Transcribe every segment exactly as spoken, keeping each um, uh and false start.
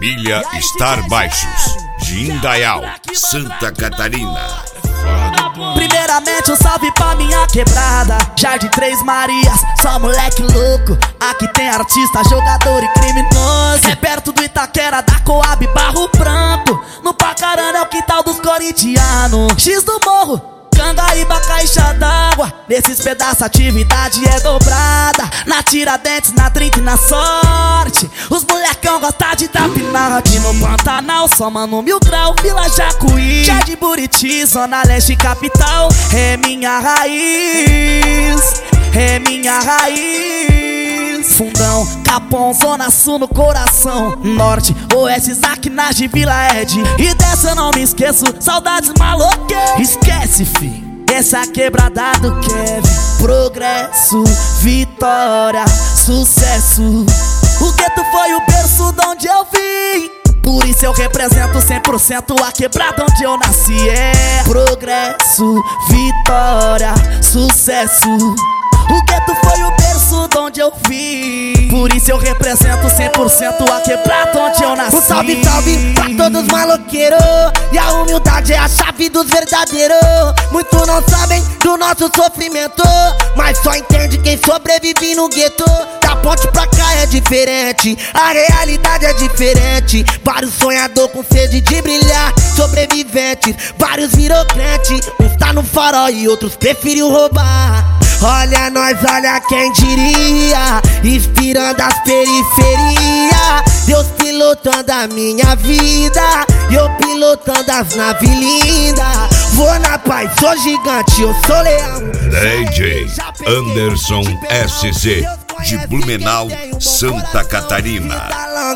Família Star Baixos, de Indaial, Santa Catarina. Primeiramente um salve pra minha quebrada, Jardim Três Marias, só moleque louco. Aqui tem artista, jogador e criminoso. É perto do Itaquera, da Coab, Barro Branco. No Pacarana é o quintal dos corintianos. X do Morro, Cangaíba, caixa d'água. Nesses pedaços a atividade é dobrada. Na Tiradentes, na trinta e na Sorte, os molecão gostam de trapinar. Aqui no Pantanal, só mano Mil Grau, Vila Jacuí, Jardim Buriti, Zona Leste Capital. É minha raiz, é minha raiz. Fundão, Capão, Zona Sul no coração. Norte, Oeste, Zaquinagem, Vila Ed. E dessa eu não me esqueço, saudades maloqueiras. Esquece, fi, essa quebrada do Kevin. Progresso, vitória, sucesso. O gueto foi o berço de onde eu vim, por isso eu represento cem por cento a quebrada onde eu nasci. É progresso, vitória, sucesso. O gueto foi o berço de onde eu vim, por isso eu represento cem por cento a quebrada onde eu nasci. Um salve, salve pra todos os maloqueiros, e a humildade é a chave dos verdadeiros. Muitos não sabem do nosso sofrimento, mas só entende quem sobrevive no gueto. Da ponte pra cá é diferente, a realidade é diferente. Vários sonhadores com sede de brilhar, sobreviventes, vários virou crente. Uns tá no farol e outros preferiu roubar. Olha nós, olha quem diria, inspirando as periferias. Deus pilotando a minha vida, e eu pilotando as naves lindas. Vou na paz, sou gigante, eu sou leão. D J Anderson S C, de Blumenau, Santa Catarina.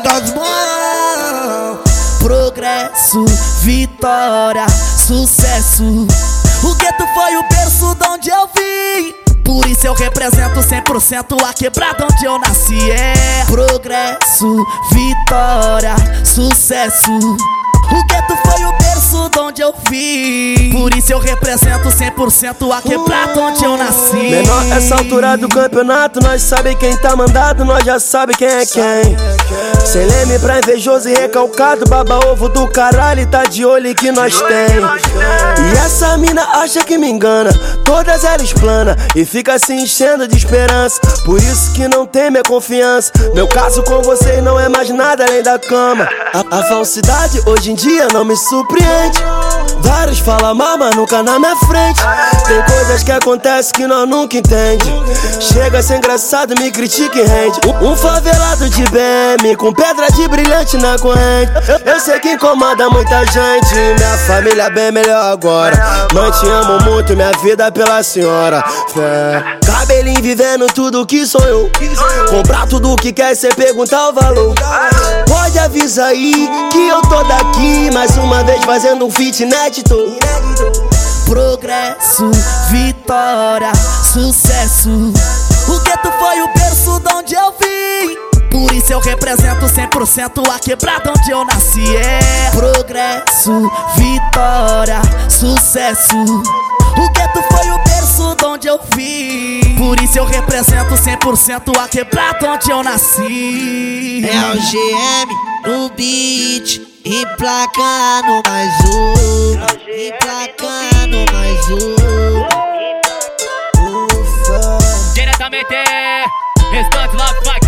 Progresso, vitória, sucesso. O gueto foi o berço de onde eu vim, por isso eu represento cem por cento a quebrada onde eu nasci. É progresso, vitória, sucesso. O gueto foi o berço de onde eu vim, por isso eu represento cem por cento a quebrada onde eu nasci. Menor, essa altura do campeonato, nós sabe quem tá mandado, nós já sabe quem é quem. Sem leme pra invejoso e recalcado, baba ovo do caralho, tá de olho em que nós tem. E essa mina acha que me engana, todas elas plana e fica se enchendo de esperança, por isso que não tem minha confiança. Meu caso com vocês não é mais nada além da cama. A, a falsidade hoje em dia não me surpreende. Vários falam mal, mas nunca na minha frente. Tem coisas que acontecem que nós nunca entende. Chega a ser engraçado, me critica e rende. Um, um favelado de B M com pedra de brilhante na corrente. Eu, eu sei que incomoda muita gente. Minha família bem melhor agora. Mãe, te amo muito, minha vida pela senhora. Fé. Cabelinho vivendo tudo que sonhou. Comprar tudo que quer sem perguntar o valor. Pode avisar aí que eu tô daqui mais uma vez fazendo um feat inédito. Progresso, vitória, sucesso. O gueto foi o berço de onde eu vim, por isso eu represento cem por cento a quebrada onde eu nasci. É progresso, vitória, sucesso. O gueto foi o berço de onde eu vim, por isso eu represento cem por cento a quebrada onde eu nasci. É o G M no beat, emplacando mais um, emplacando mais um. Ufa. Diretamente, Restante Love